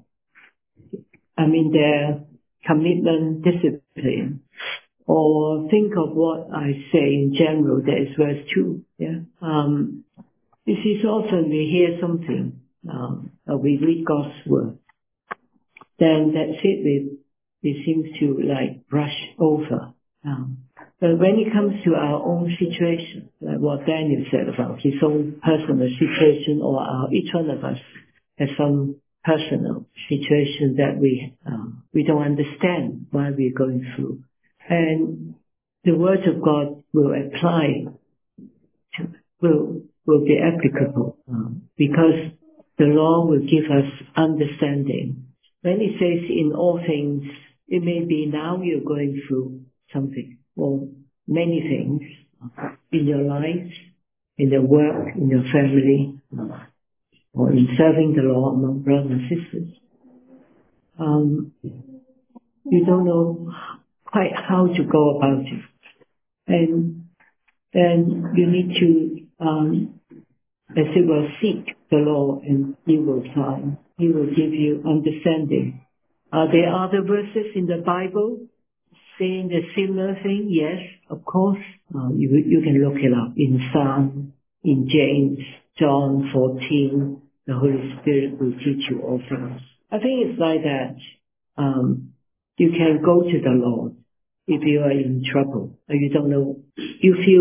F: I mean their commitment, discipline, or think of what I say in general, that is verse two. Yeah. Um, this is often we hear something, um, or we read God's word, then that's it, we, we seem to like brush over. Um, but when it comes to our own situation, like what Daniel said about his own personal situation, or our, each one of us has some personal situation that we um, we don't understand why we're going through, and the word of God will apply, to, will will be applicable um, because the Lord will give us understanding. When it says in all things, it may be now you're going through something, or many things in your life, in your work, in your family, or in serving the Lord among brothers and sisters. Um, you don't know quite how to go about it. And then you need to, um, as it were, seek the Lord, and He will find. He will give you understanding. Are there other verses in the Bible saying the similar thing? Yes, of course. Uh, you, you can look it up in Psalm, in James, John fourteen. The Holy Spirit will teach you all things. I think it's like that. Um, you can go to the Lord if you are in trouble, or you don't know, you feel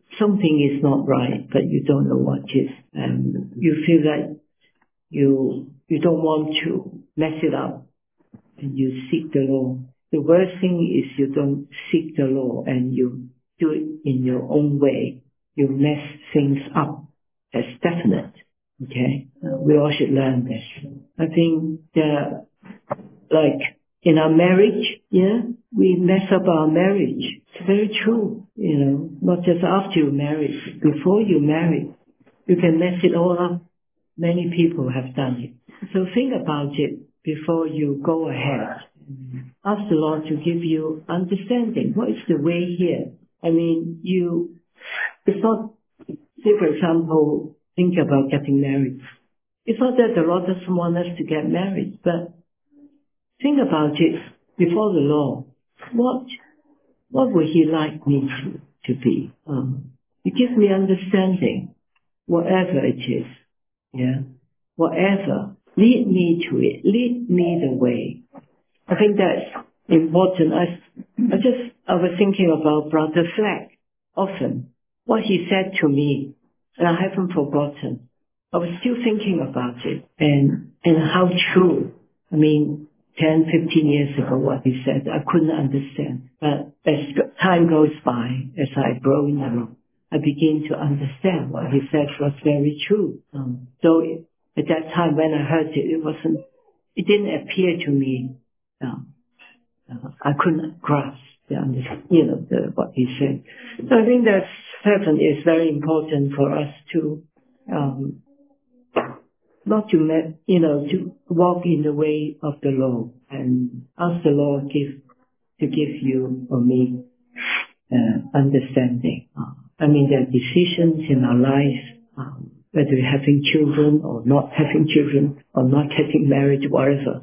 F: something is not right, but you don't know what is, and you feel that you you don't want to mess it up, and you seek the law. The worst thing is you don't seek the law and you do it in your own way. You mess things up. That's definite. Okay, uh, we all should learn this. I think that, like in our marriage, yeah, we mess up our marriage. It's very true. You know, not just after you marry, before you marry, you can mess it all up. Many people have done it. So think about it before you go ahead. Ask the Lord to give you understanding. What is the way here? I mean, you, it's not, say for example, think about getting married. It's not that the Lord doesn't want us to get married, but think about it before the Lord. What, what would He like me to, to be? Um, He gives me understanding, whatever it is. Yeah, whatever. Lead me to it. Lead me the way. I think that's important. I, I just, I was thinking about Brother Fleck often, what he said to me, and I haven't forgotten. I was still thinking about it, and, and how true. I mean, ten, fifteen years ago, what he said, I couldn't understand. But as time goes by, as I grow in the Lord, I begin to understand what he said was very true. Um, so it, at that time when I heard it, it wasn't, it didn't appear to me. Um, uh, I couldn't grasp the, you know, the, what he said. So I think that certainly is very important for us to, um, not to, you know, to walk in the way of the Lord and ask the Lord give, to give you or me uh, understanding. Uh, I mean, there are decisions in our lives, um, whether we're having children or not having children or not getting married, whatever.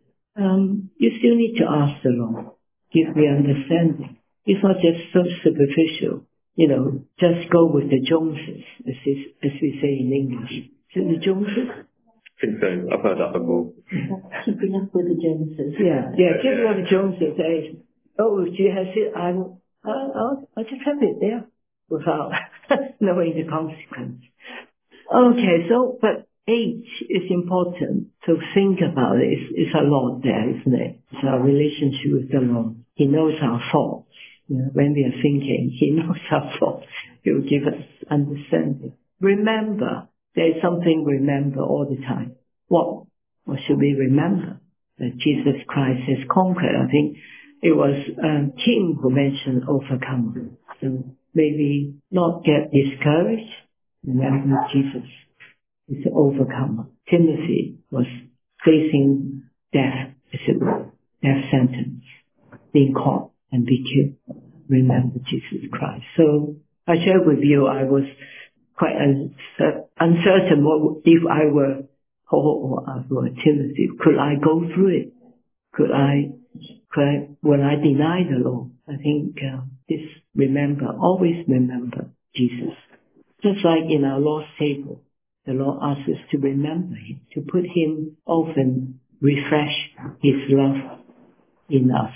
F: Um, you still need to ask the Lord, give me understanding. It's not just so superficial, you know, just go with the Joneses, as, is, as we say in English. Is it the Joneses?
G: I think so. I've heard that before.
D: Keeping up with the Joneses.
F: Yeah, yeah, keeping up with the Joneses. Say, oh, she has it, I'm, I'll, I'll, I'll just have it there without knowing the consequence. Okay, so, but age is important to think about it. It's, it's a lot there, isn't it? It's our relationship with the Lord. He knows our faults. You know, when we are thinking, He knows our faults. He will give us understanding. Remember, there is something remember all the time. What? What should we remember? That Jesus Christ has conquered. I think it was um, Kim who mentioned overcomer. So maybe not get discouraged. Remember, Jesus is the overcomer. Timothy was facing death, as it were, death sentence, being caught and be killed. Remember Jesus Christ. So I shared with you, I was quite uncertain what if I were Paul or I were Timothy. Could I go through it? Could I, could I, will I deny the Lord? I think uh, this remember, always remember Jesus. Just like in our Lord's table, the Lord asks us to remember Him, to put Him often, refresh His love in us.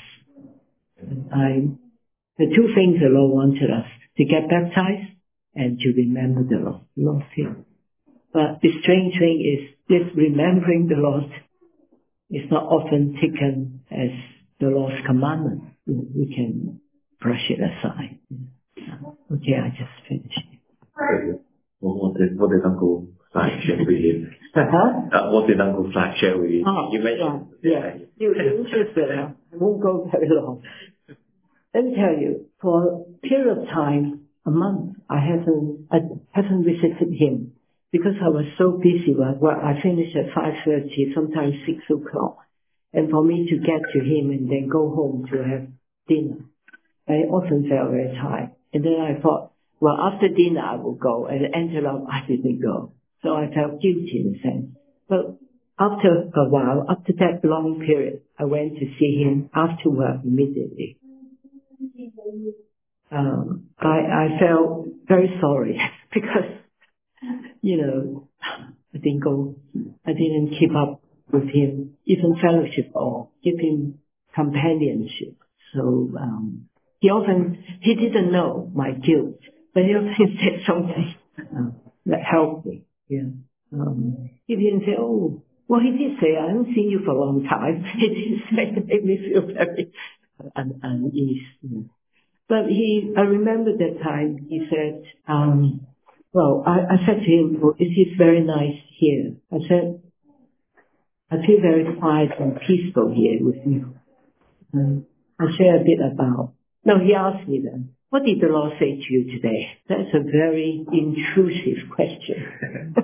F: And I, the two things the Lord wanted us, to get baptized and to remember the Lord, Lord's table. But the strange thing is, this remembering the Lord is not often taken as the Lord's commandment. We can brush it aside. Okay, I just finished.
A: Well, what did, what did Uncle Flack share with you?
F: Uh-huh.
A: Uh, what did Uncle Flack share with you?
F: Oh,
A: you mentioned.
F: Yeah, yeah. You, you're interested, huh? I won't go very long. Let me tell you, for a period of time, a month, I haven't, I haven't visited him because I was so busy. Well, I finished at five thirty, sometimes six o'clock. And for me to get to him and then go home to have dinner, I often felt very tired. And then I thought, well, after dinner I will go, and it ended up I didn't go. So I felt guilty in a sense. But after a while, after that long period, I went to see him after work immediately. Um, I, I felt very sorry because, you know, I didn't go, I didn't keep up with him, even fellowship or give him companionship. So, um, he often, he didn't know my guilt. But he also said something uh, that helped me. Yeah. Um, he didn't say, oh, well, he did say, I haven't seen you for a long time. He didn't say, it made me feel very un- uneasy. Yeah. But he, I remember that time he said, um, well, I, I said to him, well, it is very nice here. I said, I feel very quiet and peaceful here with you. Um, I share a bit about, no, he asked me then, what did the Lord say to you today? That's a very intrusive question.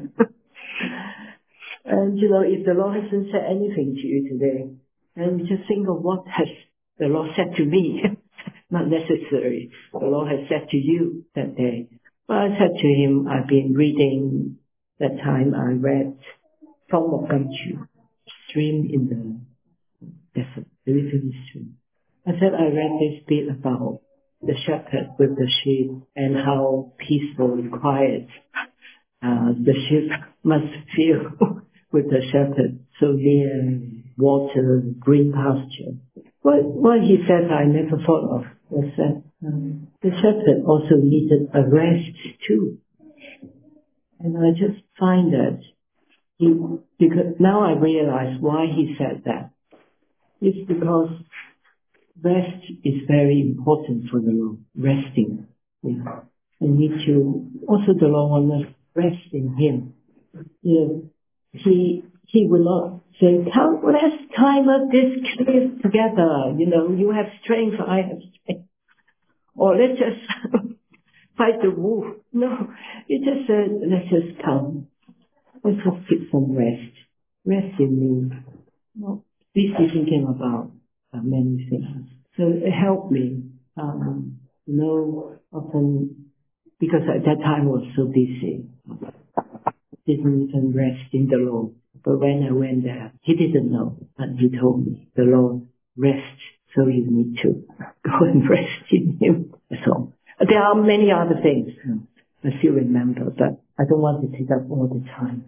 F: And, you know, if the Lord hasn't said anything to you today, then just think of what has the Lord said to me. Not necessary. The Lord has said to you that day. But I said to him, I've been reading, that time I read Song of Gumshoe, Stream in the Desert, the living stream. I said I read this bit about the shepherd with the sheep and how peaceful and quiet uh, the sheep must feel with the shepherd, so near water, green pasture. What, what he said I never thought of was that um, the shepherd also needed a rest too. And I just find that he, because now I realize why he said that. It's because rest is very important for the Lord, resting. Yeah. We need to, also the Lord wants us to rest in Him. Yeah. He, He will not say, come, let's climb up this cliff together. You know, you have strength, I have strength. Or let's just fight the wolf. No, He just said, let's just come. Let's just get some rest. Rest in me. Not busy thinking about uh, many things. So it helped me, um, you know, often, because at that time I was so busy. Didn't even rest in the Lord. But when I went there, he didn't know, but he told me, the Lord rests, so you need to go and rest in Him. That's all. There are many other things I still remember, but I don't want to take up all the time.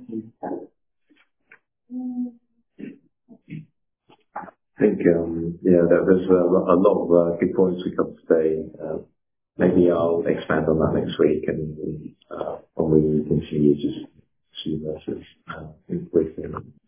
A: I think, um, yeah, there, there's a, lo- a lot of uh, good points we covered today. Uh, maybe I'll expand on that next week, and uh, when we continue just two verses uh, in briefing.